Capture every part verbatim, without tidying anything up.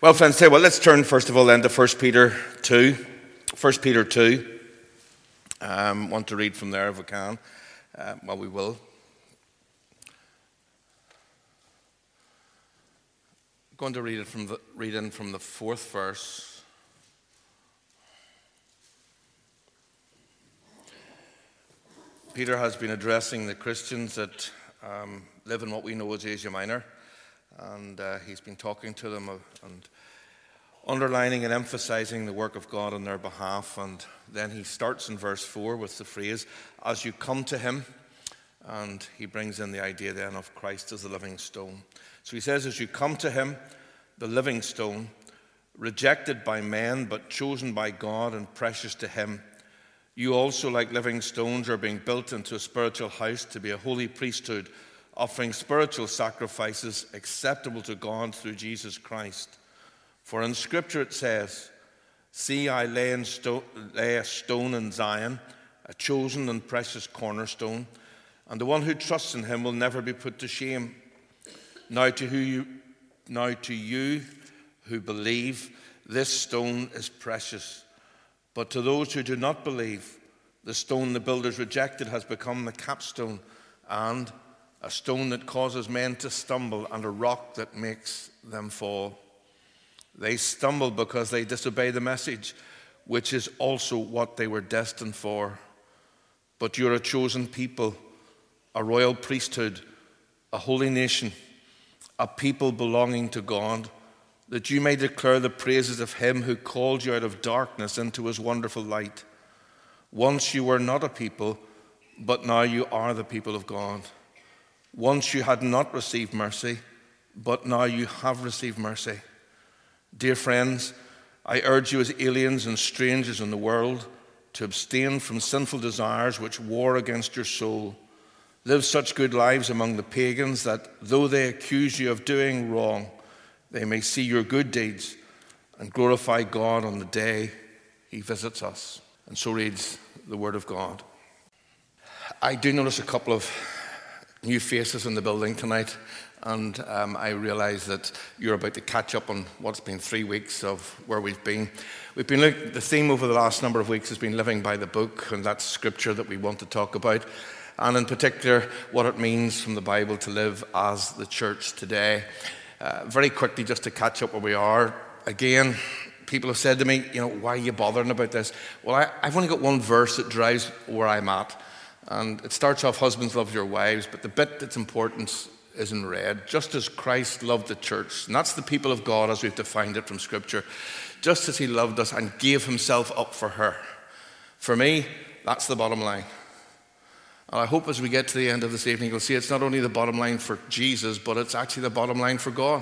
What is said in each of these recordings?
Well, friends, say, well, let's turn first of all then to First Peter two. First Peter two. Um, want to read from there if we can. Uh, well, we will. I'm going to read it from the read in from the fourth verse. Peter has been addressing the Christians that um, live in what we know as Asia Minor, and uh, he's been talking to them and underlining and emphasizing the work of God on their behalf. And then he starts in verse four with the phrase, as you come to him, and he brings in the idea then of Christ as the living stone. So he says, as you come to him, the living stone, rejected by men but chosen by God and precious to him, you also, like living stones, are being built into a spiritual house to be a holy priesthood, offering spiritual sacrifices acceptable to God through Jesus Christ. For in Scripture it says, see, I lay, in sto- lay a stone in Zion, a chosen and precious cornerstone, and the one who trusts in him will never be put to shame. Now to, who you, now to you who believe, this stone is precious. But to those who do not believe, the stone the builders rejected has become the capstone, and a stone that causes men to stumble, and a rock that makes them fall. They stumble because they disobey the message, which is also what they were destined for. But you're a chosen people, a royal priesthood, a holy nation, a people belonging to God, that you may declare the praises of him who called you out of darkness into his wonderful light. Once you were not a people, but now you are the people of God. Once you had not received mercy, but now you have received mercy. Dear friends, I urge you as aliens and strangers in the world to abstain from sinful desires which war against your soul. Live such good lives among the pagans that though they accuse you of doing wrong, they may see your good deeds and glorify God on the day he visits us. And so reads the word of God. I do notice a couple of new faces in the building tonight, and um, I realize that you're about to catch up on what's been three weeks of where we've been. We've been look, the theme over the last number of weeks has been living by the book, and that's scripture that we want to talk about, and in particular what it means from the Bible to live as the church today. Uh, very quickly, just to catch up where we are. Again, people have said to me, you know, why are you bothering about this? Well, I, I've only got one verse that drives where I'm at. And it starts off, husbands, love your wives. But the bit that's important is in red. Just as Christ loved the church. And that's the people of God as we've defined it from Scripture. Just as he loved us and gave himself up for her. For me, that's the bottom line. And I hope as we get to the end of this evening, you'll see it's not only the bottom line for Jesus, but it's actually the bottom line for God.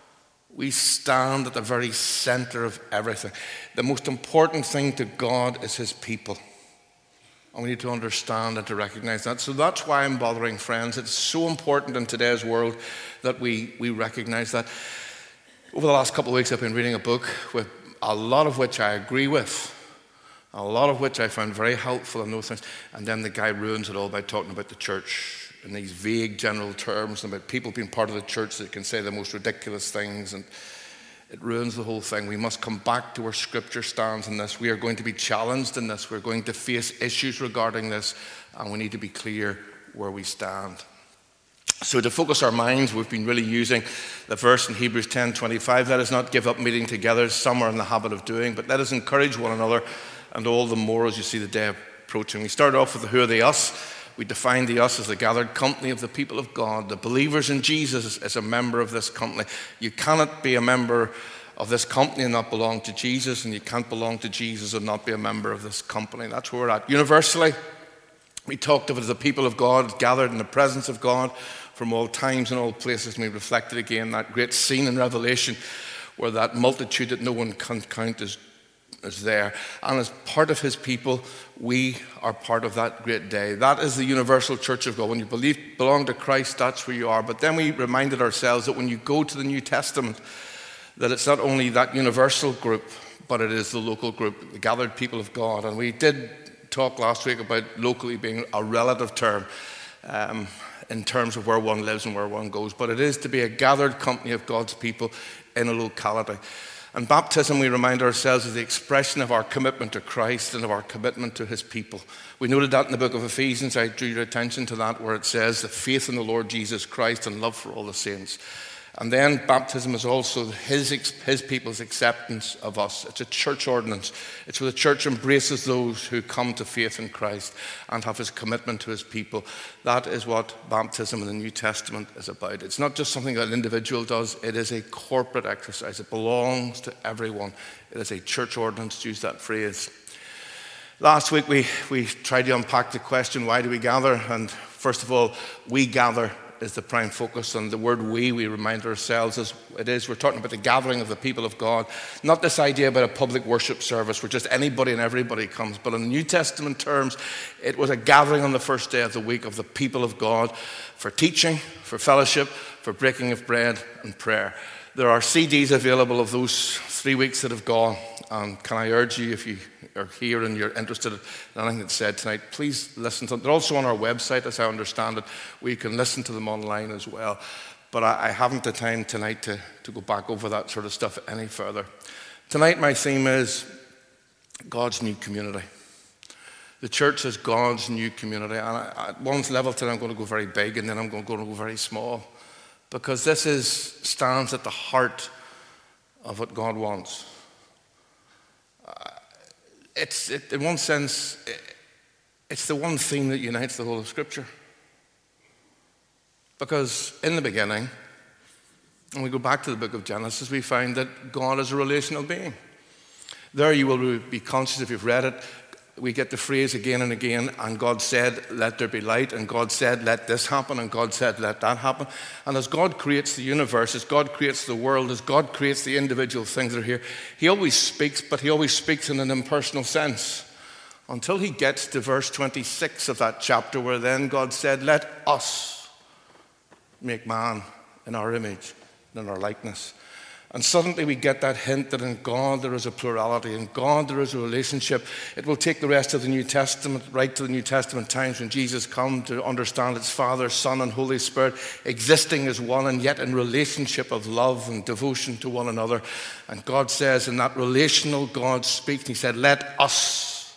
We stand at the very center of everything. The most important thing to God is his people. And we need to understand and to recognize that. So that's why I'm bothering, friends. It's so important in today's world that we, we recognize that. Over the last couple of weeks, I've been reading a book with a lot of which I agree with. A lot of which I found very helpful in those things. And then the guy ruins it all by talking about the church in these vague general terms and about people being part of the church that can say the most ridiculous things. And it ruins the whole thing. We must come back to where Scripture stands in this. We are going to be challenged in this. We're going to face issues regarding this. And we need to be clear where we stand. So to focus our minds, we've been really using the verse in Hebrews ten twenty-five. Let us not give up meeting together, as some are in the habit of doing, but let us encourage one another, and all the more as you see the day approaching. We started off with the who are the us. We defined the us as the gathered company of the people of God. The believers in Jesus as a member of this company. You cannot be a member of this company and not belong to Jesus, and you can't belong to Jesus and not be a member of this company. That's where we're at. Universally, we talked of it as the people of God gathered in the presence of God from all times and all places. And we reflected again that great scene in Revelation where that multitude that no one can count is is there. And as part of his people, we are part of that great day. That is the universal church of God. When you believe, belong to Christ, that's where you are. But then we reminded ourselves that when you go to the New Testament, that it's not only that universal group, but it is the local group, the gathered people of God. And we did talk last week about locally being a relative term um, in terms of where one lives and where one goes. But it is to be a gathered company of God's people in a locality. And baptism, we remind ourselves, is the expression of our commitment to Christ and of our commitment to his people. We noted that in the book of Ephesians. I drew your attention to that, where it says the faith in the Lord Jesus Christ and love for all the saints. And then baptism is also his, his people's acceptance of us. It's a church ordinance. It's where the church embraces those who come to faith in Christ and have his commitment to his people. That is what baptism in the New Testament is about. It's not just something that an individual does. It is a corporate exercise. It belongs to everyone. It is a church ordinance, to use that phrase. Last week we, we tried to unpack the question, why do we gather? And first of all, we gather is the prime focus. And the word we, we remind ourselves, is it is, we're talking about the gathering of the people of God. Not this idea about a public worship service where just anybody and everybody comes, but in New Testament terms, it was a gathering on the first day of the week of the people of God for teaching, for fellowship, for breaking of bread and prayer. There are C Ds available of those three weeks that have gone. And can I urge you, if you are here and you're interested in anything that's said tonight, please listen to them. They're also on our website, as I understand it, where you can listen to them online as well. But I, I haven't the time tonight to, to go back over that sort of stuff any further. Tonight my theme is God's new community. The church is God's new community. And I, at one level tonight I'm going to go very big, and then I'm going to go very small. Because this is stands at the heart of what God wants. Uh, it's, it, in one sense, it, it's the one theme that unites the whole of Scripture. Because in the beginning, when we go back to the book of Genesis, we find that God is a relational being. There you will be conscious, if you've read it, we get the phrase again and again, and God said, let there be light, and God said, let this happen, and God said, let that happen. And as God creates the universe, as God creates the world, as God creates the individual things that are here, he always speaks, but he always speaks in an impersonal sense. Until he gets to verse twenty-six of that chapter, where then God said, let us make man in our image and in our likeness. And suddenly we get that hint that in God there is a plurality, in God there is a relationship. It will take the rest of the New Testament, right to the New Testament times when Jesus comes, to understand it's Father, Son, and Holy Spirit existing as one, and yet in relationship of love and devotion to one another. And God says, in that relational God speaks, he said, let us.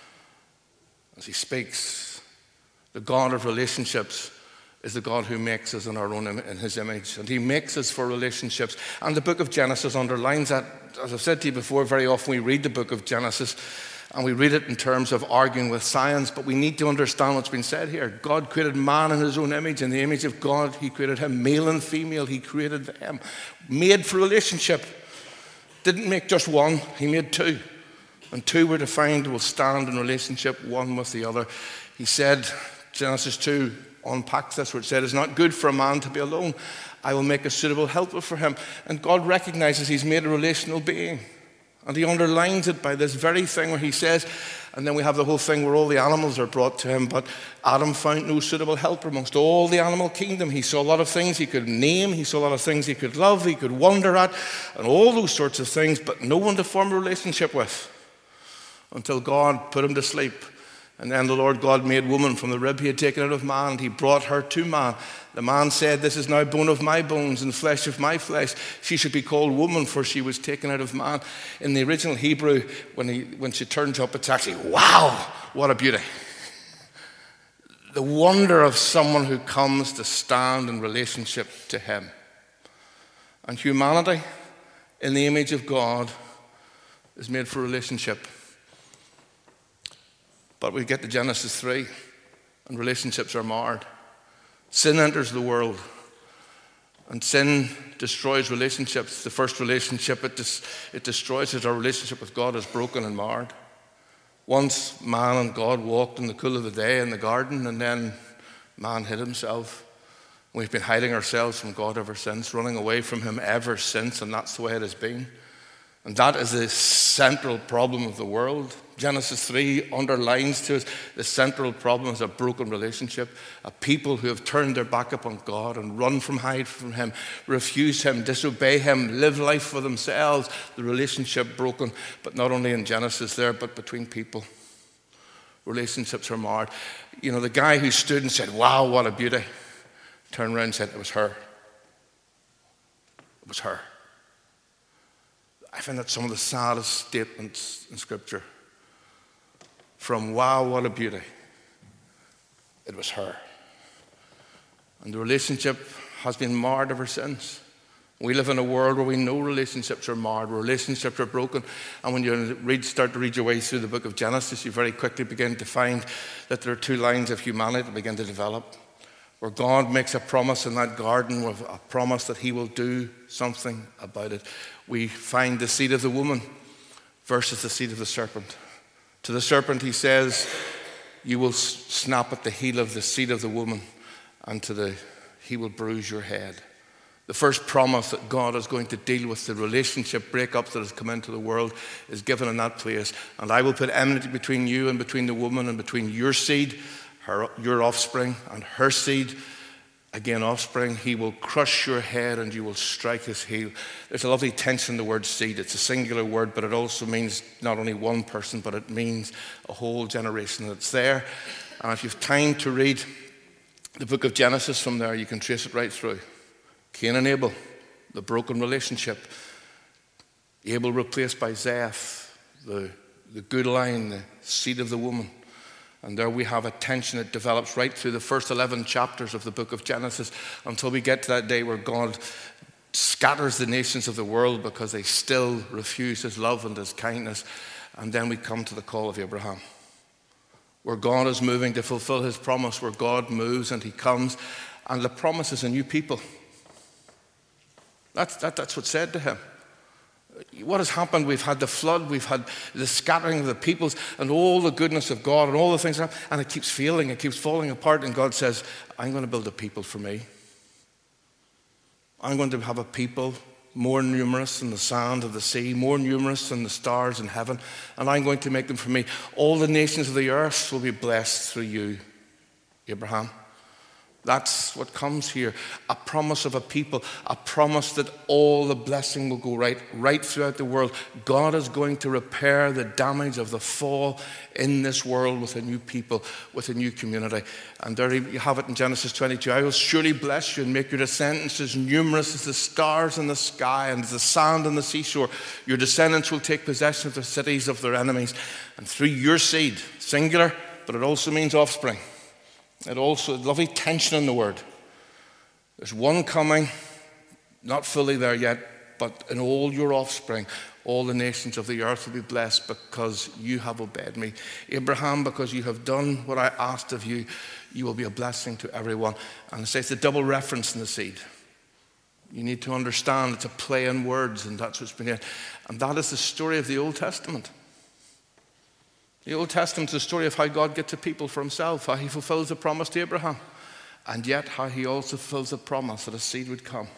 As he speaks, the God of relationships is the God who makes us in our own in his image, and he makes us for relationships. And the book of Genesis underlines that. As I've said to you before, very often we read the book of Genesis and we read it in terms of arguing with science, but we need to understand what's been said here. God created man in his own image. In the image of God he created him, male and female he created them, made for relationship. Didn't make just one, he made two, and two were defined will stand in relationship one with the other. He said, Genesis two unpacks this, where it said, it's not good for a man to be alone. I will make a suitable helper for him. And God recognizes he's made a relational being. And he underlines it by this very thing where he says, and then we have the whole thing where all the animals are brought to him, but Adam found no suitable helper amongst all the animal kingdom. He saw a lot of things he could name, he saw a lot of things he could love, he could wonder at, and all those sorts of things, but no one to form a relationship with until God put him to sleep. And then the Lord God made woman from the rib he had taken out of man, and he brought her to man. The man said, this is now bone of my bones and flesh of my flesh. She should be called woman, for she was taken out of man. In the original Hebrew, when, he, when she turns up, it's actually, wow, what a beauty. The wonder of someone who comes to stand in relationship to him. And humanity, in the image of God, is made for relationship. But we get to Genesis three, and relationships are marred. Sin enters the world, and sin destroys relationships. The first relationship it, dis- it destroys is our relationship with God is broken and marred. Once man and God walked in the cool of the day in the garden, and then man hid himself. We've been hiding ourselves from God ever since, running away from him ever since, and that's the way it has been. And that is the central problem of the world. Genesis three underlines to us the central problem is a broken relationship, a people who have turned their back upon God and run from, hide from him, refuse him, disobey him, live life for themselves. The relationship broken, but not only in Genesis there, but between people. Relationships are marred. You know, the guy who stood and said, wow, what a beauty, turned around and said, it was her. It was her. I find that some of the saddest statements in Scripture. From wow, what a beauty, it was her. And the relationship has been marred ever since. We live in a world where we know relationships are marred, relationships are broken. And when you read, start to read your way through the book of Genesis, you very quickly begin to find that there are two lines of humanity that begin to develop. Where God makes a promise in that garden, with a promise that he will do something about it. We find the seed of the woman versus the seed of the serpent. To the serpent he says, you will snap at the heel of the seed of the woman, and to the he will bruise your head. The first promise that God is going to deal with the relationship breakups that has come into the world is given in that place. And I will put enmity between you and between the woman and between your seed, her, your offspring, and her seed. Again, offspring, he will crush your head and you will strike his heel. There's a lovely tension in the word seed. It's a singular word, but it also means not only one person, but it means a whole generation that's there. And if you have time to read the book of Genesis from there, you can trace it right through. Cain and Abel, the broken relationship. Abel replaced by Zeth, the, the good line, the seed of the woman. And there we have a tension that develops right through the first eleven chapters of the book of Genesis until we get to that day where God scatters the nations of the world because they still refuse his love and his kindness. And then we come to the call of Abraham, where God is moving to fulfill his promise, where God moves and he comes. And the promise is a new people. That's, that, that's what's said to him. What has happened? We've had the flood, we've had the scattering of the peoples, and all the goodness of God, and all the things that happen, and it keeps failing, it keeps falling apart, and God says, I'm going to build a people for me. I'm going to have a people more numerous than the sand of the sea, more numerous than the stars in heaven, and I'm going to make them for me. All the nations of the earth will be blessed through you, Abraham. That's what comes here, a promise of a people, a promise that all the blessing will go right, right throughout the world. God is going to repair the damage of the fall in this world with a new people, with a new community. And there you have it in Genesis twenty-two. I will surely bless you and make your descendants as numerous as the stars in the sky and as the sand on the seashore. Your descendants will take possession of the cities of their enemies. And through your seed, singular, but it also means offspring. It also, lovely tension in the word. There's one coming, not fully there yet, but in all your offspring, all the nations of the earth will be blessed because you have obeyed me. Abraham, because you have done what I asked of you, you will be a blessing to everyone. And it says the double reference in the seed. You need to understand it's a play on words, and that's what's been here. And that is the story of the Old Testament. The Old Testament is a story of how God gets a people for himself, how he fulfills the promise to Abraham, and yet how he also fulfills the promise that a seed would come.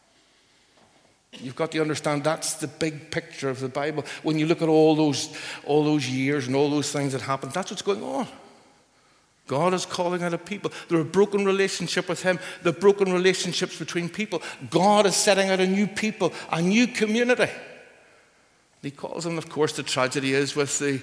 You've got to understand that's the big picture of the Bible. When you look at all those, all those years and all those things that happened, that's what's going on. God is calling out a people. There are a broken relationship with him. There are broken relationships between people. God is setting out a new people, a new community. He calls them, of course, the tragedy is with the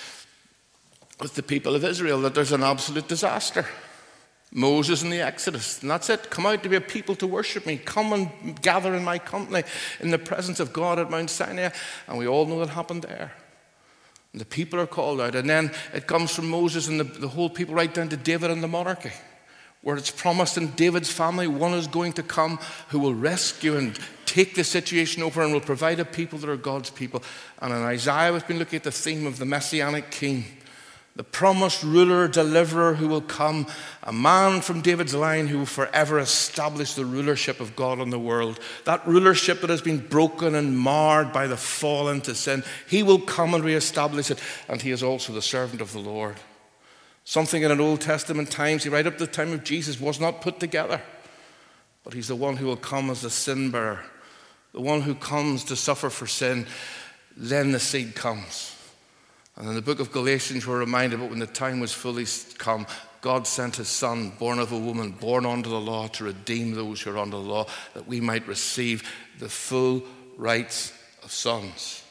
with the people of Israel, that there's an absolute disaster. Moses and the Exodus, and that's it. Come out to be a people to worship me. Come and gather in my company in the presence of God at Mount Sinai. And we all know what happened there. And the people are called out. And then it comes from Moses and the, the whole people right down to David and the monarchy, where it's promised in David's family, one is going to come who will rescue and take the situation over and will provide a people that are God's people. And in Isaiah, we've been looking at the theme of the Messianic King, the promised ruler, deliverer who will come, a man from David's line who will forever establish the rulership of God in the world. That rulership that has been broken and marred by the fall into sin, he will come and reestablish it, and he is also the servant of the Lord. Something in an Old Testament times, right up to the time of Jesus, was not put together. But he's the one who will come as the sin bearer, the one who comes to suffer for sin. Then the seed comes. And in the book of Galatians, we're reminded that when the time was fully come, God sent his son, born of a woman, born under the law, to redeem those who are under the law, that we might receive the full rights of sons.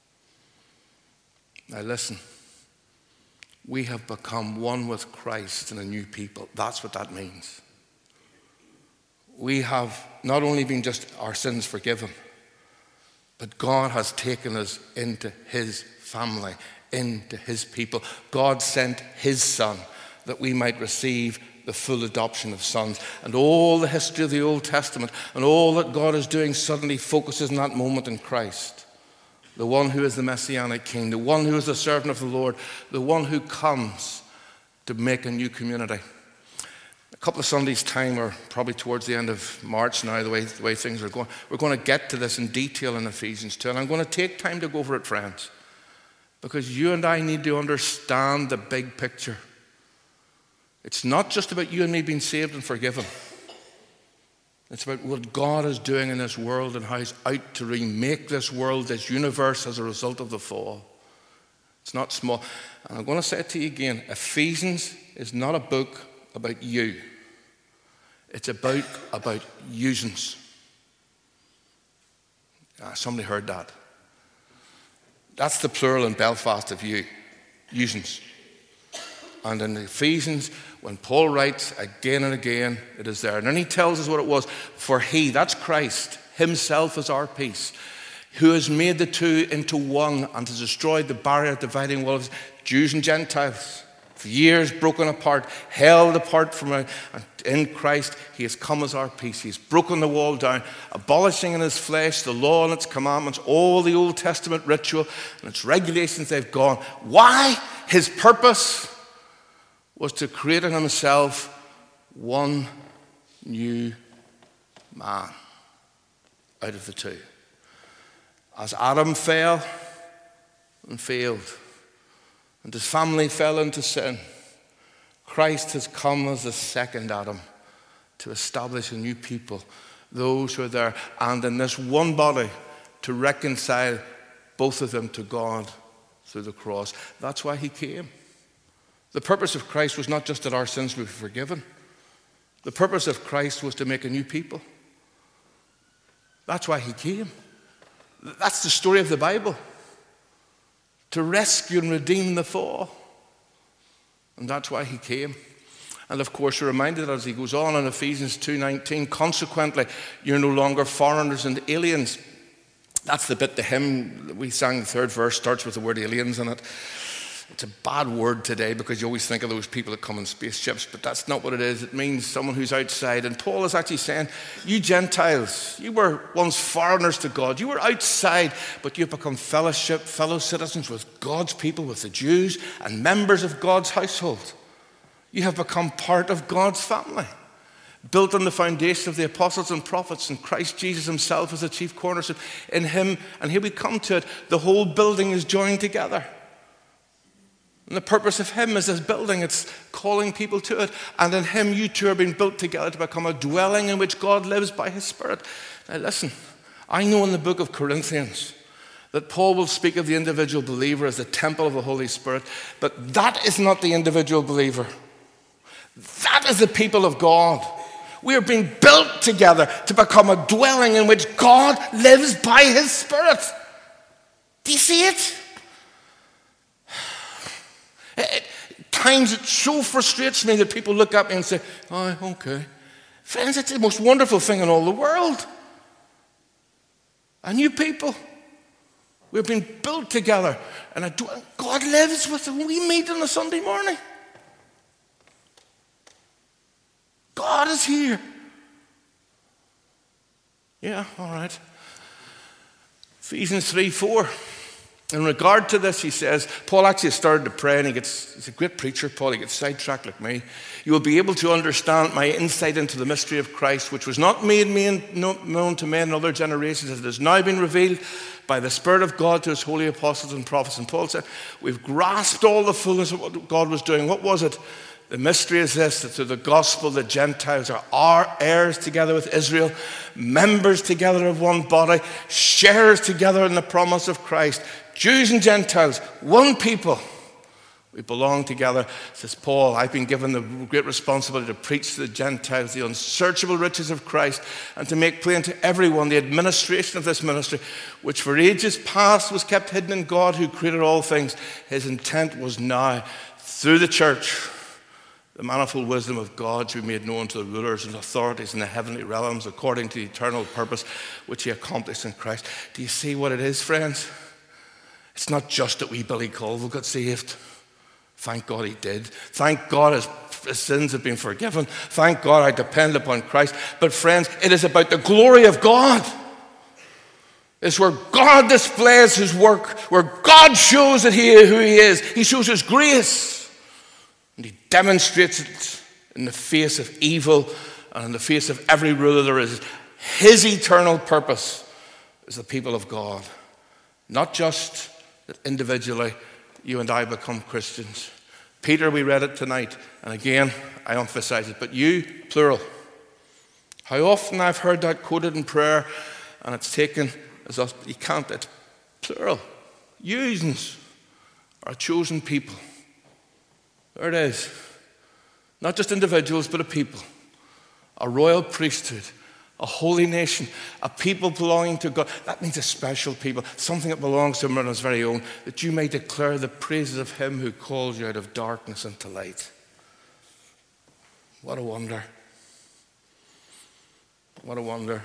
Now listen, we have become one with Christ and a new people. That's what that means. We have not only been just our sins forgiven, But God has taken us into his family, into his people. God sent his Son that we might receive the full adoption of sons. And all the history of the Old Testament and all that God is doing suddenly focuses in that moment in Christ. The one who is the Messianic King, the one who is the servant of the Lord, the one who comes to make a new community. A couple of Sundays' time, or probably towards the end of March now, the way, the way things are going, we're going to get to this in detail in Ephesians two. And I'm going to take time to go over it, friends, because you and I need to understand the big picture. It's not just about you and me being saved and forgiven. It's about what God is doing in this world and how he's out to remake this world, this universe, as a result of the fall. It's not small. And I'm going to say it to you again. Ephesians is not a book about you. It's a book about usings. Ah, somebody heard that. That's the plural in Belfast of you. Usings. And in Ephesians, when Paul writes again and again, it is there. And then he tells us what it was. For he, that's Christ, himself is our peace, who has made the two into one and has destroyed the barrier dividing wall of Jews and Gentiles. For years broken apart, held apart from us, and in Christ he has come as our peace. He's broken the wall down, abolishing in his flesh the law and its commandments, all the Old Testament ritual and its regulations. They've gone. Why? His purpose was to create in himself one new man out of the two. As Adam fell and failed, and his family fell into sin, Christ has come as the second Adam to establish a new people, those who are there, and in this one body to reconcile both of them to God through the cross. That's why he came. The purpose of Christ was not just that our sins would be forgiven. The purpose of Christ was to make a new people. That's why he came. That's the story of the Bible. To rescue and redeem the fall. And that's why he came. And of course, you're reminded as he goes on in Ephesians two nineteen, consequently, you're no longer foreigners and aliens. That's the bit, the hymn that we sang, the third verse starts with the word aliens in it. It's a bad word today because you always think of those people that come in spaceships, but that's not what it is. It means someone who's outside. And Paul is actually saying, you Gentiles, you were once foreigners to God. You were outside, but you've become fellowship, fellow citizens with God's people, with the Jews, and members of God's household. You have become part of God's family, built on the foundation of the apostles and prophets, and Christ Jesus himself as the chief cornerstone. In him, and here we come to it, the whole building is joined together. And the purpose of him is this building. It's calling people to it. And in him, you two are being built together to become a dwelling in which God lives by his Spirit. Now listen, I know in the book of Corinthians that Paul will speak of the individual believer as the temple of the Holy Spirit. But that is not the individual believer. That is the people of God. We are being built together to become a dwelling in which God lives by his Spirit. Do you see it? At times it so frustrates me that people look at me and say, oh, okay. Friends, it's the most wonderful thing in all the world. A new people. We've been built together. And God lives with them. We meet on a Sunday morning. God is here. Yeah, all right. Ephesians three four. In regard to this, he says, Paul actually started to pray, and he gets, he's a great preacher, Paul, he gets sidetracked like me. You will be able to understand my insight into the mystery of Christ, which was not made known to men in other generations, as it has now been revealed by the Spirit of God to his holy apostles and prophets. And Paul said, we've grasped all the fullness of what God was doing. What was it? The mystery is this, that through the gospel the Gentiles are our heirs together with Israel, members together of one body, sharers together in the promise of Christ. Jews and Gentiles, one people. We belong together. Says Paul, I've been given the great responsibility to preach to the Gentiles the unsearchable riches of Christ and to make plain to everyone the administration of this ministry, which for ages past was kept hidden in God who created all things. His intent was now, through the church, the manifold wisdom of God to be made known to the rulers and authorities in the heavenly realms according to the eternal purpose which he accomplished in Christ. Do you see what it is, friends? It's not just that wee Billy Colville got saved. Thank God he did. Thank God his, his sins have been forgiven. Thank God I depend upon Christ. But friends, it is about the glory of God. It's where God displays his work, where God shows that he who he is. He shows his grace. And he demonstrates it in the face of evil and in the face of every ruler there is. His eternal purpose is the people of God. Not just that individually you and I become Christians. Peter, we read it tonight, and again, I emphasize it, but you, plural. How often I've heard that quoted in prayer, and it's taken as us, you can't, it's plural. Yous are a chosen people. There it is. Not just individuals, but a people. A royal priesthood. A holy nation, a people belonging to God. That means a special people, something that belongs to him on his very own, that you may declare the praises of him who calls you out of darkness into light. What a wonder. What a wonder.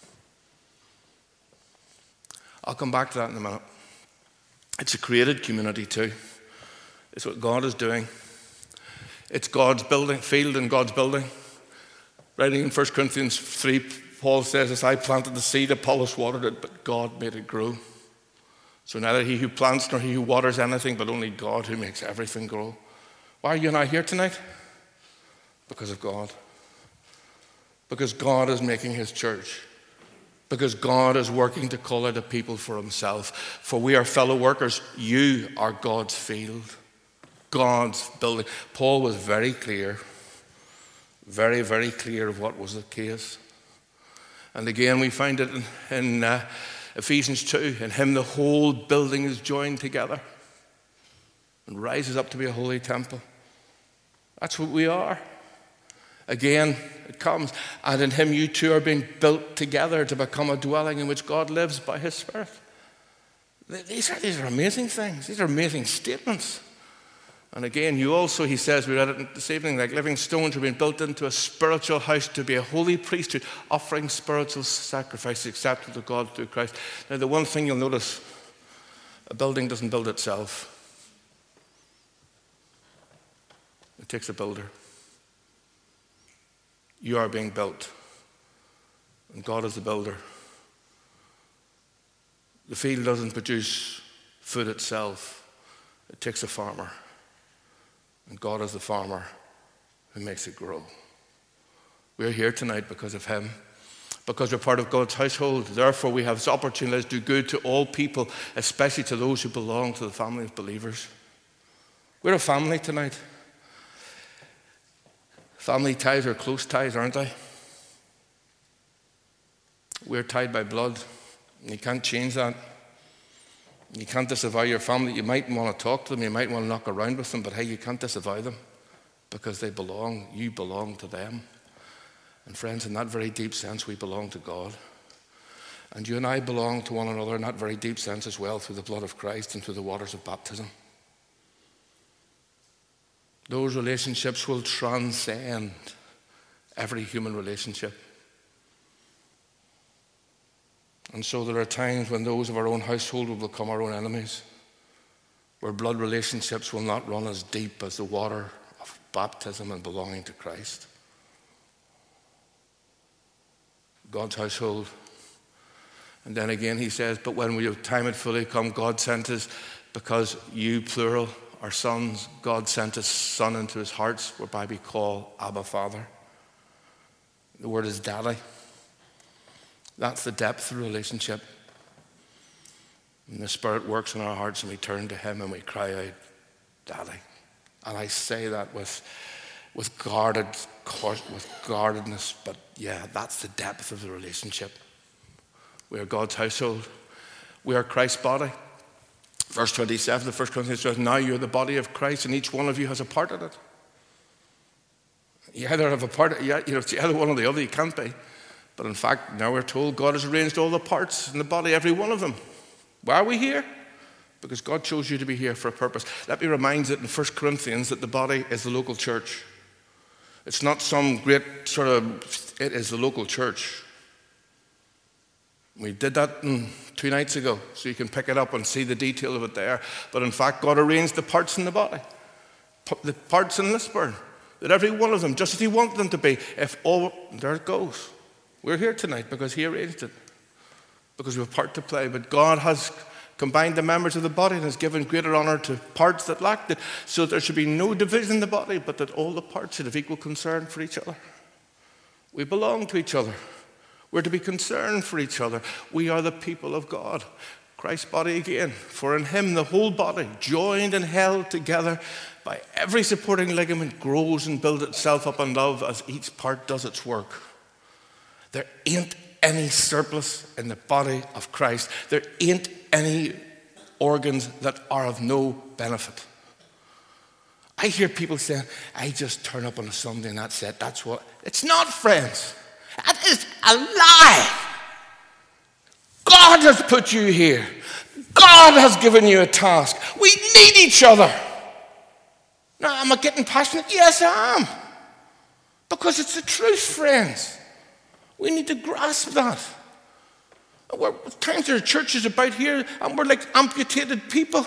I'll come back to that in a minute. It's a created community too. It's what God is doing. It's God's building, field and God's building. Writing in First Corinthians three, Paul says, as I planted the seed, Apollos watered it, but God made it grow. So neither he who plants nor he who waters anything, but only God who makes everything grow. Why are you and I here tonight? Because of God. Because God is making his church. Because God is working to call out a people for himself. For we are fellow workers. You are God's field. God's building. Paul was very clear. Very, very clear of what was the case. And again, we find it in, in uh, Ephesians two. In him the whole building is joined together and rises up to be a holy temple. That's what we are. Again, it comes. And in him you two are being built together to become a dwelling in which God lives by his Spirit. These are, these are amazing things. These are amazing statements. And again, you also, he says, we read it this evening, like living stones are being built into a spiritual house to be a holy priesthood, offering spiritual sacrifices acceptable to God through Christ. Now, the one thing you'll notice, a building doesn't build itself. It takes a builder. You are being built, and God is the builder. The field doesn't produce food itself. It takes a farmer. And God is the farmer who makes it grow. We're here tonight because of him, because we're part of God's household. Therefore, we have this opportunity to do good to all people, especially to those who belong to the family of believers. We're a family tonight. Family ties are close ties, aren't they? We're tied by blood. You can't change that. You can't disavow your family. You might want to talk to them. You might want to knock around with them. But hey, you can't disavow them because they belong. You belong to them. And friends, in that very deep sense, we belong to God. And you and I belong to one another in that very deep sense as well through the blood of Christ and through the waters of baptism. Those relationships will transcend every human relationship. And so there are times when those of our own household will become our own enemies, where blood relationships will not run as deep as the water of baptism and belonging to Christ. God's household. And then again he says, but when we have time had fully come, God sent us, because you, plural, are sons, God sent his Son into his hearts, whereby we call Abba, Father. The word is daddy. That's the depth of the relationship. And the Spirit works in our hearts and we turn to him and we cry out, Daddy. And I say that with, with guarded, with guardedness, but yeah, that's the depth of the relationship. We are God's household. We are Christ's body. Verse twenty-seven, the First Corinthians says, now you're the body of Christ and each one of you has a part in it. You either have a part, you know, it's either one or the other, you can't be. But in fact, now we're told God has arranged all the parts in the body, every one of them. Why are we here? Because God chose you to be here for a purpose. Let me remind you that in First Corinthians that the body is the local church. It's not some great sort of, it is the local church. We did that mm, two nights ago, so you can pick it up and see the detail of it there. But in fact, God arranged the parts in the body, the parts in Lisburn, that every one of them, just as he wanted them to be, if all, there it goes. We're here tonight because he arranged it, because we have a part to play. But God has combined the members of the body and has given greater honor to parts that lacked it, so there should be no division in the body, but that all the parts should have equal concern for each other. We belong to each other. We're to be concerned for each other. We are the people of God, Christ's body again. For in him the whole body, joined and held together by every supporting ligament, grows and builds itself up in love as each part does its work. There ain't any surplus in the body of Christ. There ain't any organs that are of no benefit. I hear people saying, I just turn up on a Sunday and that's it. That's what. It's not, friends. That is a lie. God has put you here. God has given you a task. We need each other. Now, am I getting passionate? Yes, I am. Because it's the truth, friends. We need to grasp that. We're, times there are churches about here and we're like amputated people.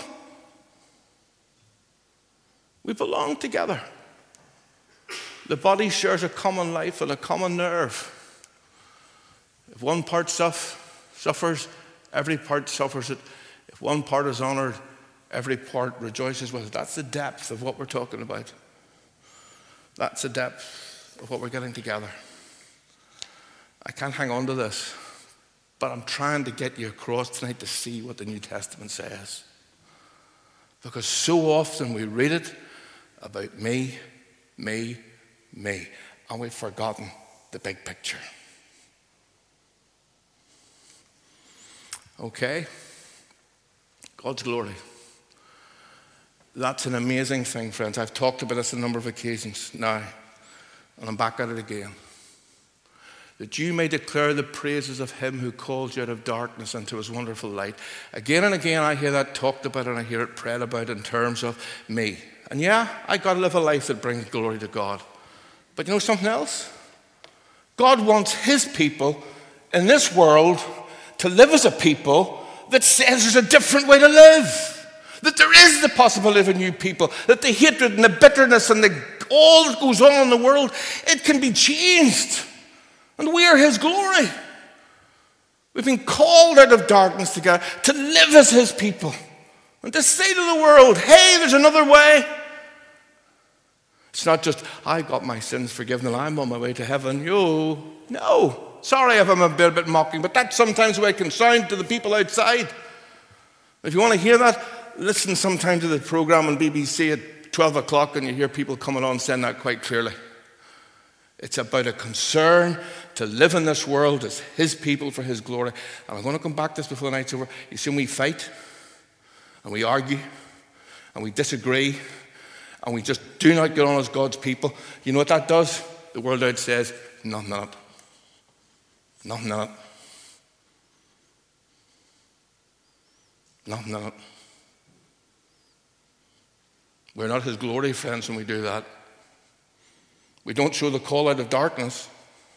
We belong together. The body shares a common life and a common nerve. If one part suff, suffers, every part suffers it. If one part is honored, every part rejoices with it. That's the depth of what we're talking about. That's the depth of what we're getting together. I can't hang on to this, but I'm trying to get you across tonight to see what the New Testament says. Because so often we read it about me, me, me, and we've forgotten the big picture. Okay? God's glory. That's an amazing thing, friends. I've talked about this a number of occasions now, and I'm back at it again. That you may declare the praises of him who called you out of darkness into his wonderful light. Again and again I hear that talked about and I hear it prayed about in terms of me. And yeah, I got to live a life that brings glory to God. But you know something else? God wants his people in this world to live as a people that says there's a different way to live. That there is the possibility of a new people. That the hatred and the bitterness and the, all that goes on in the world, it can be changed. And we are his glory. We've been called out of darkness together to live as his people. And to say to the world, hey, there's another way. It's not just, I got my sins forgiven and I'm on my way to heaven. Yo, no. Sorry if I'm a bit, a bit mocking, but that's sometimes the way it can sound to the people outside. If you want to hear that, listen sometime to the program on B B C at twelve o'clock and you hear people coming on saying that quite clearly. It's about a concern to live in this world as his people for his glory. And I'm going to come back to this before the night's over. You see, when we fight and we argue and we disagree and we just do not get on as God's people, you know what that does? The world out says, nothing in it. Nothing in it. Nothing in it. We're not his glory, friends, when we do that. We don't show the call out of darkness.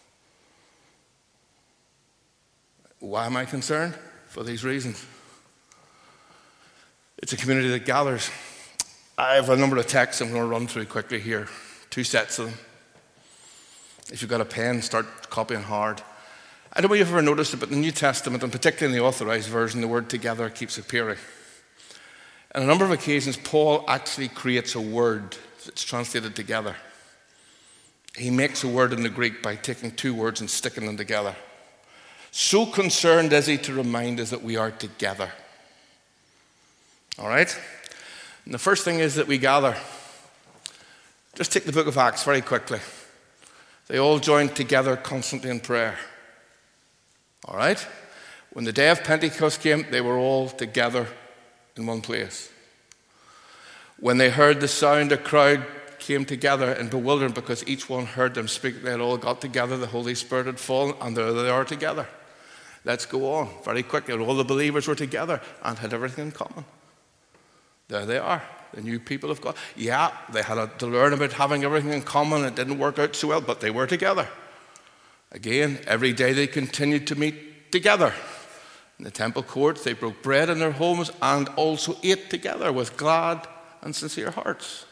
Why am I concerned? For these reasons. It's a community that gathers. I have a number of texts I'm going to run through quickly here. Two sets of them. If you've got a pen, start copying hard. I don't know if you've ever noticed it, but in the New Testament, and particularly in the Authorized Version, the word together keeps appearing. On a number of occasions, Paul actually creates a word that's translated together. He makes a word in the Greek by taking two words and sticking them together. So concerned is he to remind us that we are together. All right? And the first thing is that we gather. Just take the book of Acts very quickly. They all joined together constantly in prayer. All right? When the day of Pentecost came, they were all together in one place. When they heard the sound, a crowd came together in bewilderment because each one heard them speak. They had all got together, the Holy Spirit had fallen, and there they are together. Let's go on very quickly. All the believers were together and had everything in common. There they are. the new people of God. Yeah, they had to learn about having everything in common. It didn't work out so well, but they were together. Again, every day they continued to meet together. In the temple courts, they broke bread in their homes and also ate together with glad and sincere hearts.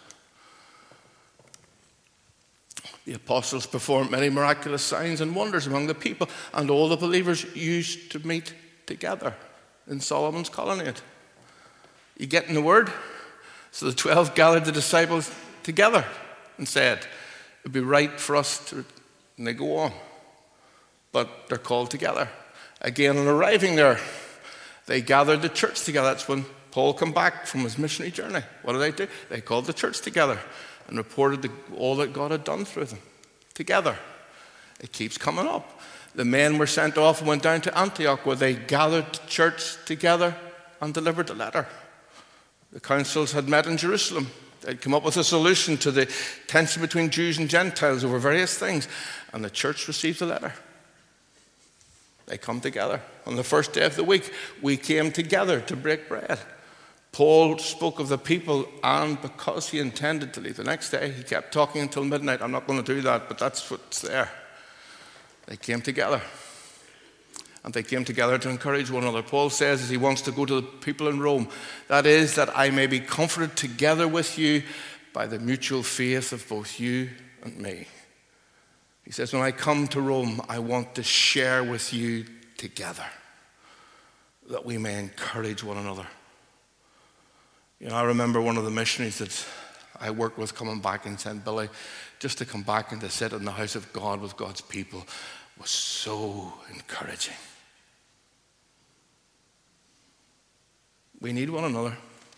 The apostles performed many miraculous signs and wonders among the people, and all the believers used to meet together in Solomon's colonnade. You getting the word? So the twelve gathered the disciples together and said, it'd be right for us to, and they go on. But they're called together. Again, on arriving there, they gathered the church together. That's when Paul came back from his missionary journey. What did they do? They called the church together and reported the, all that God had done through them together. It keeps coming up. The men were sent off and went down to Antioch, where they gathered the church together and delivered the letter. The councils had met in Jerusalem. They'd come up with a solution to the tension between Jews and Gentiles over various things, and the church received the letter. They come together. On the first day of the week, we came together to break bread. Paul spoke of the people, and because he intended to leave the next day, he kept talking until midnight. I'm not going to do that, but that's what's there. They came together. And they came together to encourage one another. Paul says, as he wants to go to the people in Rome, that is, that I may be comforted together with you by the mutual faith of both you and me. He says, when I come to Rome, I want to share with you together, that we may encourage one another. You know, I remember one of the missionaries that I worked with coming back and said, Billy, just to come back and to sit in the house of God with God's people was so encouraging. We need one another.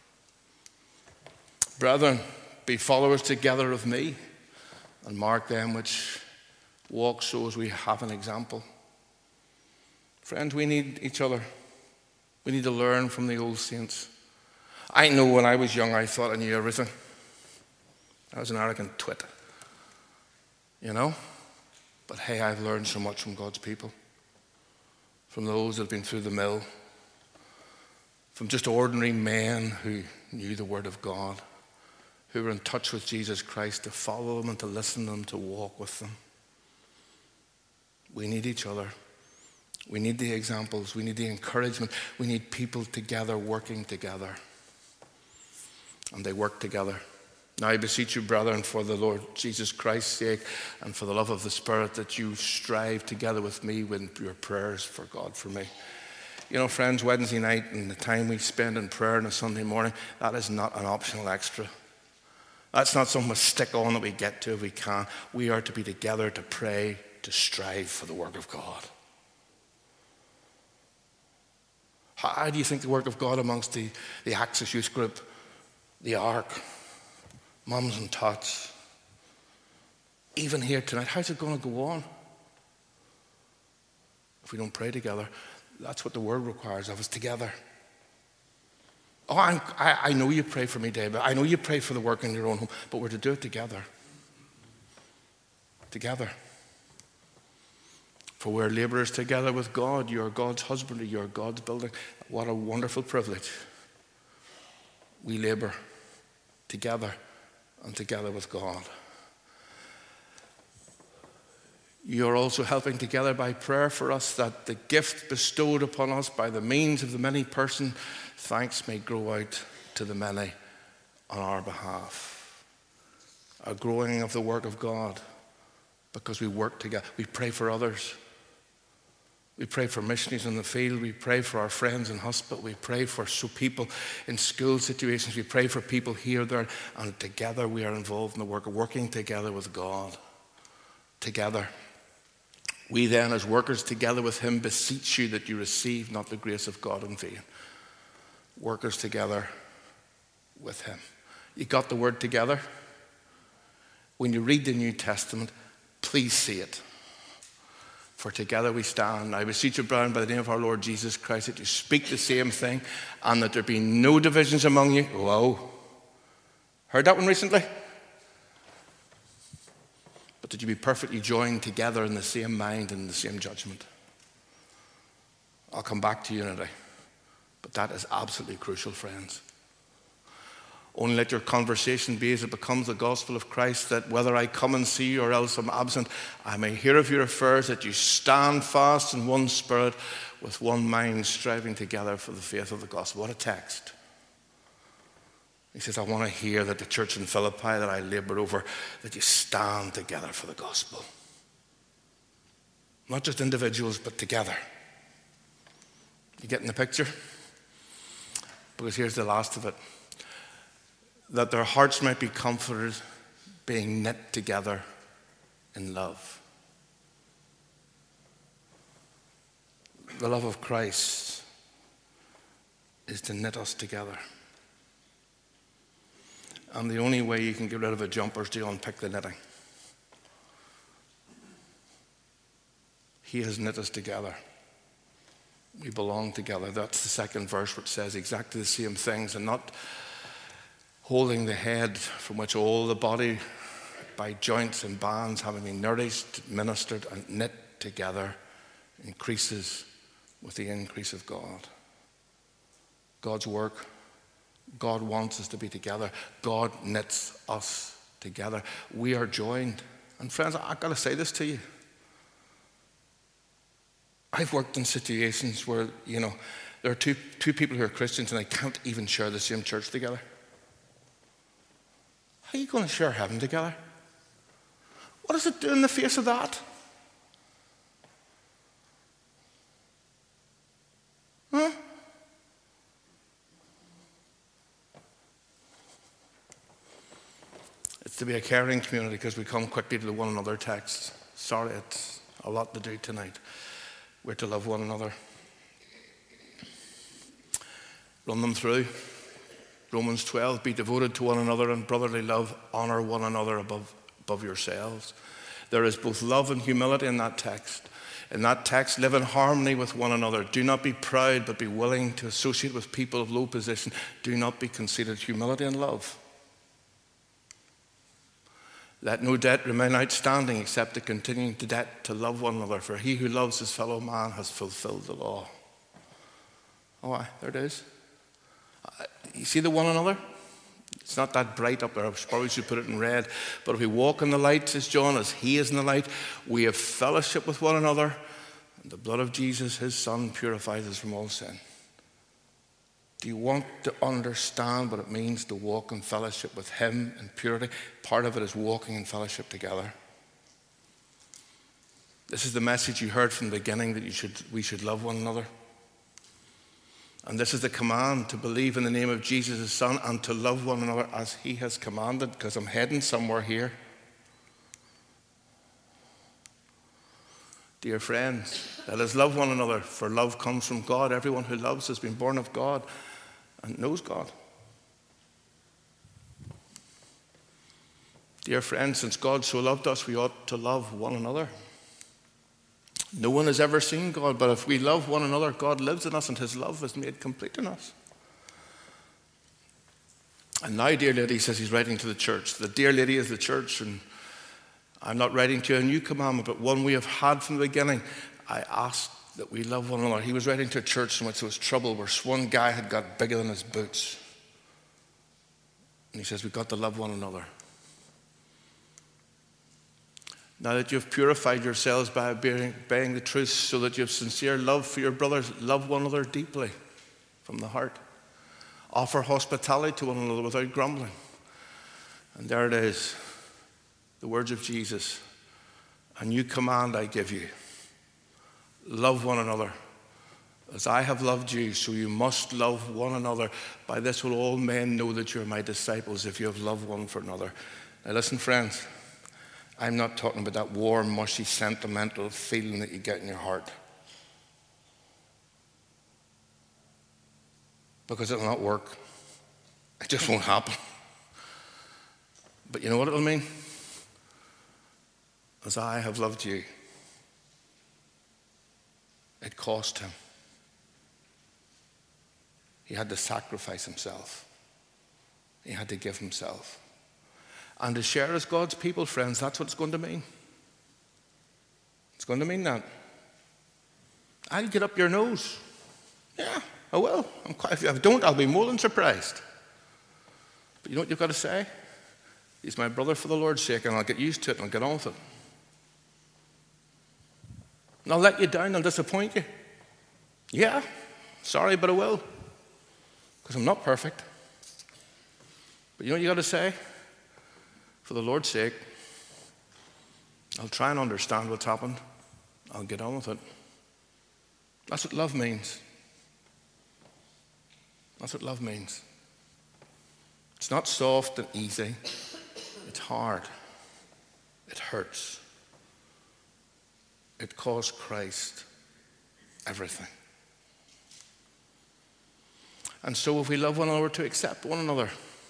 Brethren, be followers together of me, and mark them which walk so as we have an example. Friends, we need each other. We need to learn from the old saints. I know when I was young, I thought I knew everything. I was an arrogant twit, you know? But hey, I've learned so much from God's people, from those that have been through the mill, from just ordinary men who knew the Word of God, who were in touch with Jesus Christ, to follow them and to listen to them, to walk with them. We need each other. We need the examples. We need the encouragement. We need people together, working together. And they work together. Now I beseech you, brethren, for the Lord Jesus Christ's sake and for the love of the Spirit, that you strive together with me with your prayers for God for me. You know, friends, Wednesday night and the time we spend in prayer on a Sunday morning, that is not an optional extra. That's not something we stick on that we get to if we can. We are to be together to pray, to strive for the work of God. How do you think the work of God amongst the, the Access Youth Group, the Ark, Mums and Tots, even here tonight, how's it going to go on if we don't pray together? That's what the Word requires of us, together. Oh, I'm, I, I know you pray for me, David. I know you pray for the work in your own home, but we're to do it together. Together. For we're laborers together with God. You are God's husbandry. You are God's building. What a wonderful privilege. We labor together and together with God. You are also helping together by prayer for us, that the gift bestowed upon us by the means of the many person, thanks may grow out to the many on our behalf. A growing of the work of God, because we work together. We pray for others. We pray for missionaries in the field. We pray for our friends in hospital. We pray for so people in school situations. We pray for people here, there, and together we are involved in the work of working together with God. Together. We then, as workers together with Him, beseech you that you receive not the grace of God in vain. Workers together with Him. You got the word together? When you read the New Testament, please see it. For together we stand. I beseech you, brethren, by the name of our Lord Jesus Christ, that you speak the same thing, and that there be no divisions among you. Whoa. Heard that one recently? But that you be perfectly joined together in the same mind and the same judgment. I'll come back to unity. But that is absolutely crucial, friends. Only let your conversation be as it becomes the gospel of Christ, that whether I come and see you or else am absent, I may hear of your affairs, that you stand fast in one spirit, with one mind, striving together for the faith of the gospel. What a text. He says, I want to hear that the church in Philippi that I labored over, that you stand together for the gospel. Not just individuals, but together. You getting the picture? Because here's the last of it. That their hearts might be comforted, being knit together in love. The love of Christ is to knit us together. And the only way you can get rid of a jumper is to unpick the knitting. He has knit us together. We belong together. That's the second verse, which says exactly the same things, and not holding the head, from which all the body by joints and bands, having been nourished, ministered, and knit together, increases with the increase of God. God's work. God wants us to be together. God knits us together. We are joined. And friends, I've got to say this to you. I've worked in situations where, you know, there are two, two people who are Christians and they can't even share the same church together. How are you going to share heaven together? What does it do in the face of that? Huh? It's to be a caring community, because we come quickly to the one another text. Sorry, it's a lot to do tonight. We're to love one another. Run them through. Romans twelve, be devoted to one another in brotherly love. Honor one another above, above yourselves. There is both love and humility in that text. In that text, live in harmony with one another. Do not be proud, but be willing to associate with people of low position. Do not be conceited. Humility and love. Let no debt remain outstanding except the continuing debt to love one another. For he who loves his fellow man has fulfilled the law. Oh, aye, there it is. Uh, you see the one another? It's not that bright up there. I probably should put it in red. But if we walk in the light, says John, as he is in the light, we have fellowship with one another. And the blood of Jesus, his Son, purifies us from all sin. Do you want to understand what it means to walk in fellowship with him in purity? Part of it is walking in fellowship together. This is the message you heard from the beginning, that you should, we should love one another. And this is the command, to believe in the name of Jesus, his Son, and to love one another as he has commanded, because I'm heading somewhere here. Dear friends, let us love one another, for love comes from God. Everyone who loves has been born of God and knows God. Dear friends, since God so loved us, we ought to love one another. No one has ever seen God, but if we love one another, God lives in us and his love is made complete in us. And now, dear lady, he says he's writing to the church. The dear lady is the church, and I'm not writing to you a new commandment, but one we have had from the beginning. I asked that we love one another. He was writing to a church in which there was trouble, where one guy had got bigger than his boots. And he says, we've got to love one another. Now that you've purified yourselves by obeying the truth, so that you have sincere love for your brothers, love one another deeply from the heart. Offer hospitality to one another without grumbling. And there it is, the words of Jesus. A new command I give you. Love one another. As I have loved you, so you must love one another. By this will all men know that you're my disciples, if you have loved one for another. Now listen, friends. I'm not talking about that warm, mushy, sentimental feeling that you get in your heart. Because it'll not work. It just won't happen. But you know what it'll mean? As I have loved you. It cost him. He had to sacrifice himself. He had to give himself. And to share as God's people, friends, that's what it's going to mean. It's going to mean that. I'll get up your nose. Yeah, I will. I'm quite, if I don't, I'll be more than surprised. But you know what you've got to say? He's my brother for the Lord's sake, and I'll get used to it and I'll get on with it. And I'll let you down and disappoint you. Yeah, sorry, but I will. Because I'm not perfect. But you know what you've got to say? For the Lord's sake, I'll try and understand what's happened. I'll get on with it. That's what love means. That's what love means. It's not soft and easy. It's hard. It hurts. It cost Christ everything. And so if we love one another, to accept one another.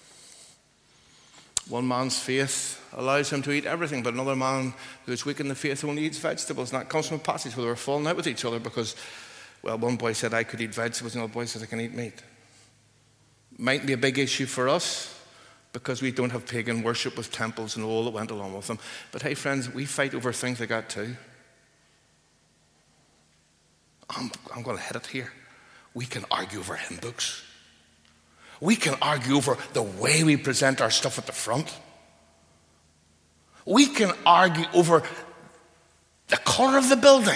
One man's faith allows him to eat everything, but another man who is weak in the faith only eats vegetables. And that comes from a passage where they were falling out with each other because, well, one boy said, I could eat vegetables, and another boy said, I can eat meat. Might be a big issue for us because we don't have pagan worship with temples and all that went along with them. But hey, friends, we fight over things like that too. I'm, I'm going to hit it here. We can argue over hymn books. We can argue over the way we present our stuff at the front. We can argue over the color of the building.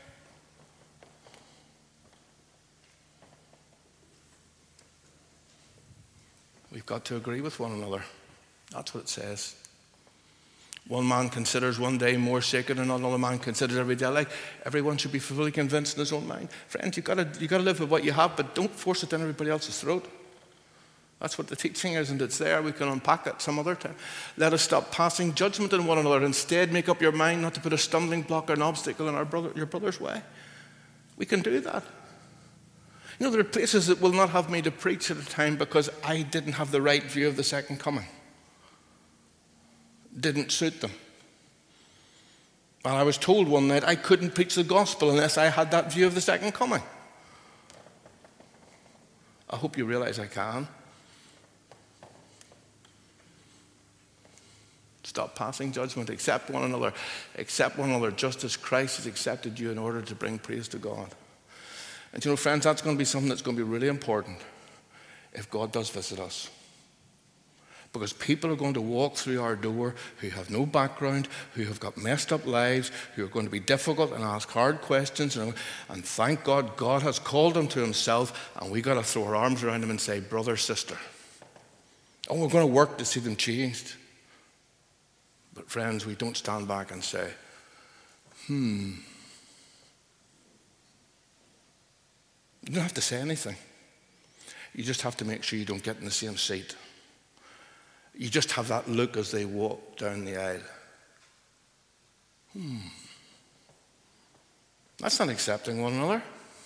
We've got to agree with one another. That's what it says. One man considers one day more sacred than another man considers every day alike. Everyone should be fully convinced in his own mind. Friends, you've got to, you've got to live with what you have, but don't force it down everybody else's throat. That's what the teaching is, and it's there. We can unpack that some other time. Let us stop passing judgment on one another. Instead, make up your mind not to put a stumbling block or an obstacle in our brother, your brother's way. We can do that. You know, there are places that will not have me to preach at a time because I didn't have the right view of the second coming. Didn't suit them. And I was told one night I couldn't preach the gospel unless I had that view of the second coming. I hope you realize I can. Stop passing judgment. Accept one another. Accept one another just as Christ has accepted you in order to bring praise to God. And you know, friends, that's going to be something that's going to be really important if God does visit us. Because people are going to walk through our door who have no background, who have got messed up lives, who are going to be difficult and ask hard questions. And, and thank God, God has called them to himself, and we've got to throw our arms around them and say, brother, sister. Oh, we're going to work to see them changed. But friends, we don't stand back and say, hmm. You don't have to say anything. You just have to make sure you don't get in the same seat. You just have that look as they walk down the aisle. Hmm. That's not accepting one another.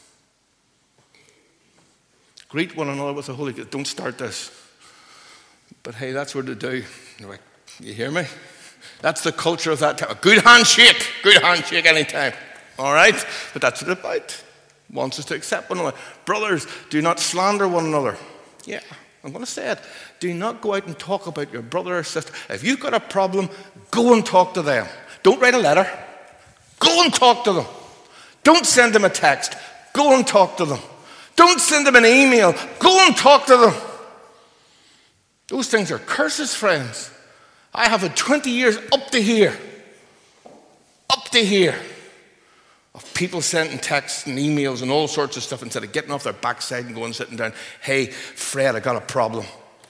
Greet one another with the Holy Ghost. Don't start this. But hey, that's what to do. You're like, you hear me? That's the culture of that time. A good handshake. Good handshake anytime. All right? But that's what it's about. Wants us to accept one another. Brothers, do not slander one another. Yeah, I'm going to say it. Do not go out and talk about your brother or sister. If you've got a problem, go and talk to them. Don't write a letter. Go and talk to them. Don't send them a text. Go and talk to them. Don't send them an email. Go and talk to them. Those things are curses, friends. I have had twenty years up to here. Up to here. Of people sending texts and emails and all sorts of stuff instead of getting off their backside and going sitting down. Hey, Fred, I got a problem.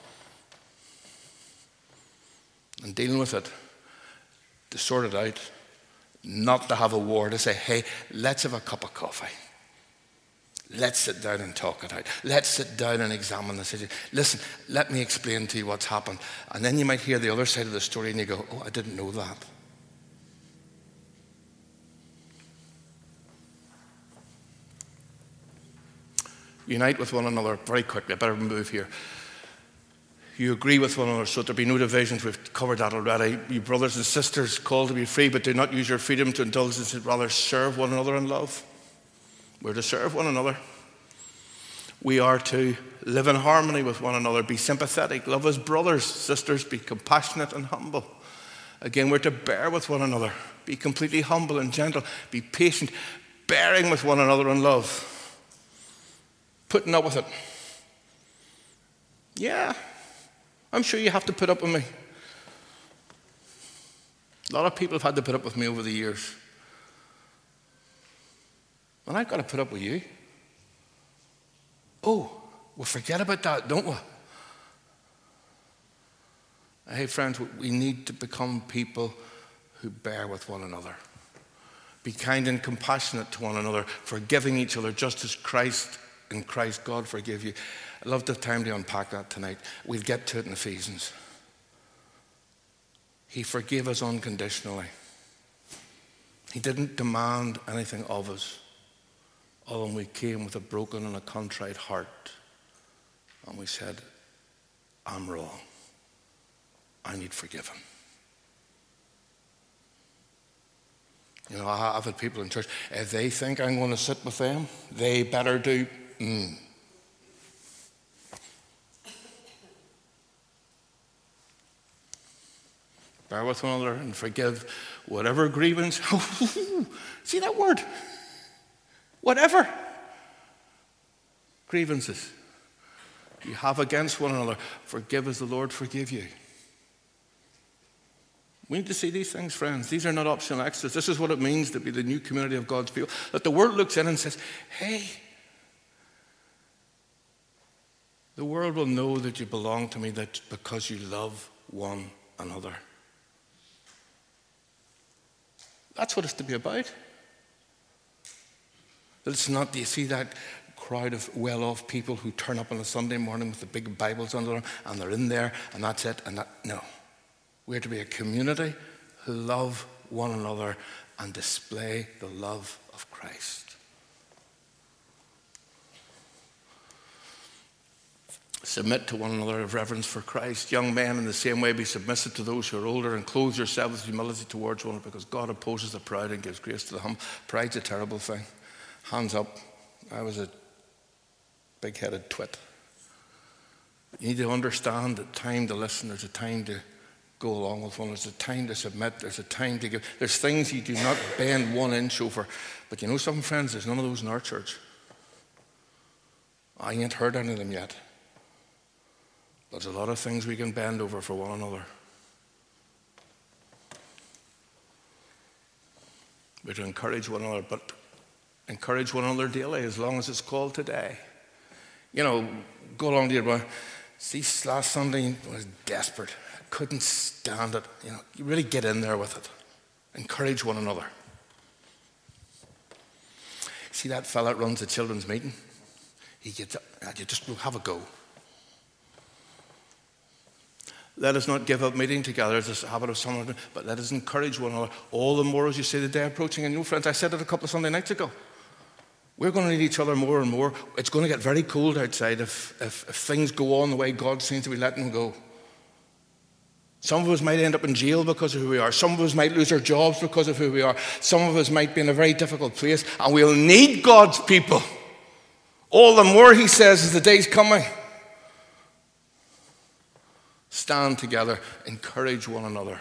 And dealing with it. To sort it out. Not to have a war. To say, hey, let's have a cup of coffee. Let's sit down and talk it out. Let's sit down and examine the situation. Listen, let me explain to you what's happened. And then you might hear the other side of the story and you go, oh, I didn't know that. Unite with one another very quickly. I better move here. You agree with one another so there be no divisions. We've covered that already. You brothers and sisters, called to be free, but do not use your freedom to indulge in, rather serve one another in love. We're to serve one another. We are to live in harmony with one another, be sympathetic, love as brothers, sisters, be compassionate and humble. Again, we're to bear with one another, be completely humble and gentle, be patient, bearing with one another in love. Putting up with it. Yeah, I'm sure you have to put up with me. A lot of people have had to put up with me over the years. And I've got to put up with you. Oh, we forget about that, don't we? Hey, friends, we need to become people who bear with one another. Be kind and compassionate to one another, forgiving each other just as Christ, in Christ, God forgive you. I'd love to have time to unpack that tonight. We'll get to it in Ephesians. He forgave us unconditionally. He didn't demand anything of us, other than we came with a broken and a contrite heart. And we said, I'm wrong. I need forgiven. You know, I've had people in church, if they think I'm going to sit with them, they better do. Mm. Bear with one another and forgive whatever grievance. See that word? Whatever grievances you have against one another, forgive as the Lord forgive you. We need to see these things, friends. These are not optional extras. This is what it means to be the new community of God's people. That the world looks in and says, hey, the world will know that you belong to me that because you love one another. That's what it's to be about. That it's not, do you see that crowd of well-off people who turn up on a Sunday morning with the big Bibles under them and they're in there and that's it and that, no. We're to be a community who love one another and display the love of Christ. Submit to one another of reverence for Christ. Young men, in the same way, be submissive to those who are older and clothe yourselves with humility towards one another, because God opposes the proud and gives grace to the humble. Pride's a terrible thing. Hands up. I was a big-headed twit. You need to understand that time to listen, there's a time to go along with one. There's a time to submit. There's a time to give. There's things you do not bend one inch over. But you know something, friends? There's none of those in our church. I ain't heard any of them yet. There's a lot of things we can bend over for one another. We're to encourage one another, but encourage one another daily as long as it's called today. You know, go along to your brother. See, last Sunday I was desperate. Couldn't stand it. You know, you really get in there with it. Encourage one another. See that fella that runs the children's meeting? He gets up, you just will have a go. Let us not give up meeting together as a habit of some, but let us encourage one another. All the more as you see the day approaching. And you know, friends, I said it a couple of Sunday nights ago. We're going to need each other more and more. It's going to get very cold outside if, if, if things go on the way God seems to be letting them go. Some of us might end up in jail because of who we are. Some of us might lose our jobs because of who we are. Some of us might be in a very difficult place, and we'll need God's people. All the more, he says, as the day's coming. Stand together, encourage one another.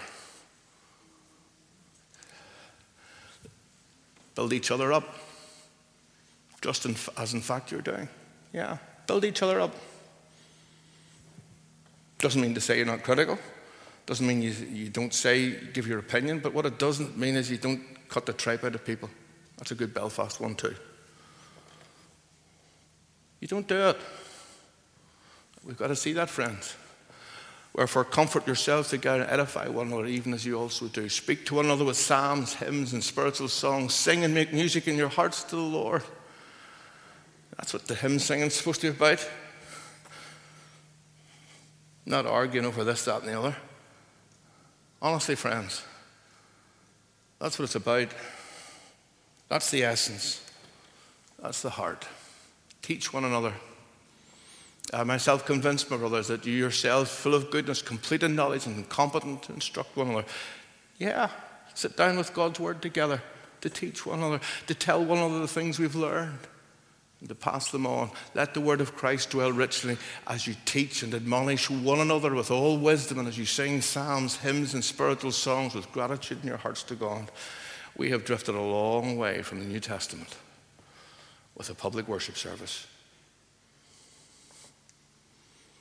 Build each other up, just in, as in fact you're doing. Yeah, build each other up. Doesn't mean to say you're not critical. Doesn't mean you, you don't say, give your opinion, but what it doesn't mean is you don't cut the tripe out of people. That's a good Belfast one too. You don't do it. We've got to see that, friends. Wherefore, comfort yourselves together and edify one another, even as you also do. Speak to one another with psalms, hymns, and spiritual songs. Sing and make music in your hearts to the Lord. That's what the hymn singing is supposed to be about. Not arguing over this, that, and the other. Honestly, friends, that's what it's about. That's the essence. That's the heart. Teach one another. I myself convinced, my brothers, that you yourselves, full of goodness, complete in knowledge, and competent to instruct one another. Yeah, sit down with God's word together to teach one another, to tell one another the things we've learned, and to pass them on. Let the word of Christ dwell richly as you teach and admonish one another with all wisdom, and as you sing psalms, hymns, and spiritual songs with gratitude in your hearts to God. We have drifted a long way from the New Testament with a public worship service.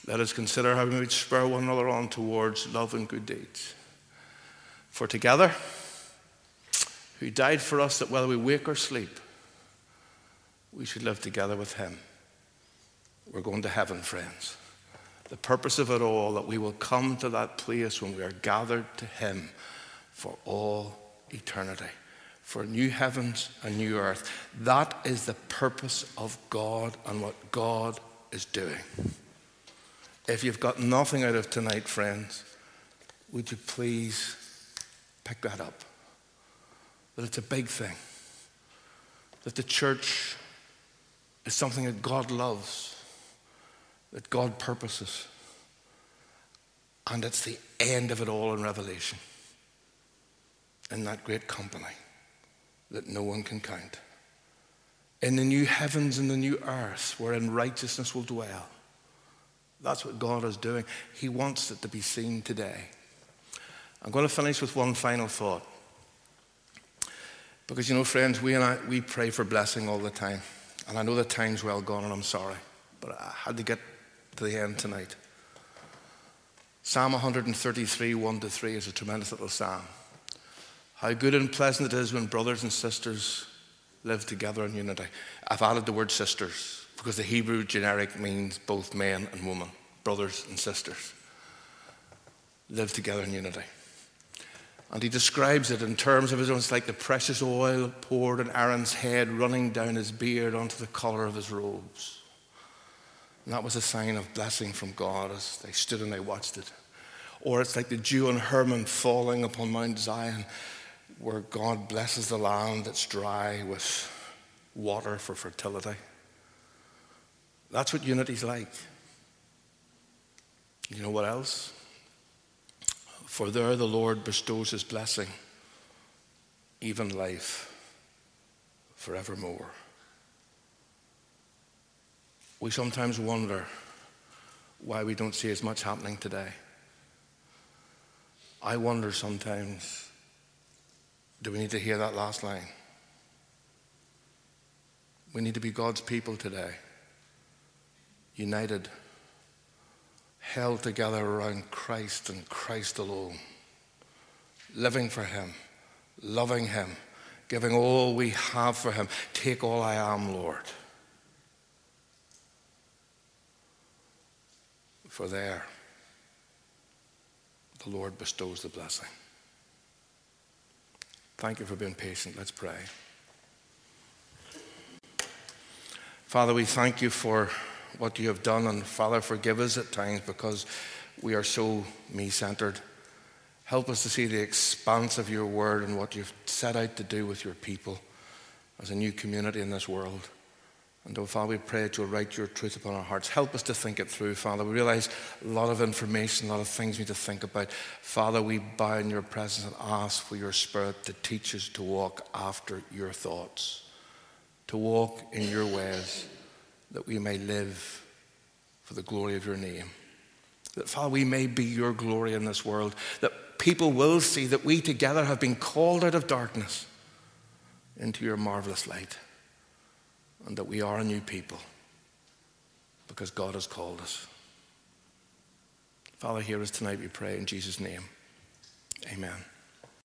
let us consider how we might spur one another on towards love and good deeds. For together, who died for us that whether we wake or sleep, we should live together with him. We're going to heaven, friends. The purpose of it all, that we will come to that place when we are gathered to him for all eternity, for new heavens and new earth. That is the purpose of God and what God is doing. If you've got nothing out of tonight, friends, would you please pick that up? That it's a big thing. That the church is something that God loves, that God purposes. And it's the end of it all in Revelation. In that great company that no one can count. In the new heavens and the new earth wherein righteousness will dwell. That's what God is doing. He wants it to be seen today. I'm going to finish with one final thought. Because, you know, friends, we and I, we pray for blessing all the time. And I know the time's well gone and I'm sorry. But I had to get to the end tonight. Psalm one thirty-three, one to three is a tremendous little psalm. How good and pleasant it is when brothers and sisters live together in unity. I've added the word sisters because the Hebrew generic means both men and women, brothers and sisters. Live together in unity. And he describes it in terms of his own. It's like the precious oil poured on Aaron's head, running down his beard onto the collar of his robes. And that was a sign of blessing from God as they stood and they watched it. Or it's like the dew on Hermon falling upon Mount Zion, where God blesses the land that's dry with water for fertility. That's what unity's like. You know what else? For there the Lord bestows his blessing, even life forevermore. We sometimes wonder why we don't see as much happening today. I wonder sometimes, do we need to hear that last line? We need to be God's people today, united, held together around Christ and Christ alone, living for him, loving him, giving all we have for him. Take all I am, Lord. For there, the Lord bestows the blessing. Thank you for being patient. Let's pray. Father, we thank you for what you have done, and Father, forgive us at times because we are so me-centered. Help us to see the expanse of your word and what you've set out to do with your people as a new community in this world. And oh, Father, we pray that you'll write your truth upon our hearts. Help us to think it through, Father. We realize a lot of information, a lot of things we need to think about. Father, we bow in your presence and ask for your Spirit to teach us to walk after your thoughts, to walk in your ways, that we may live for the glory of your name. That, Father, we may be your glory in this world, that people will see that we together have been called out of darkness into your marvelous light. And that we are a new people because God has called us. Father, hear us tonight, we pray in Jesus' name. Amen.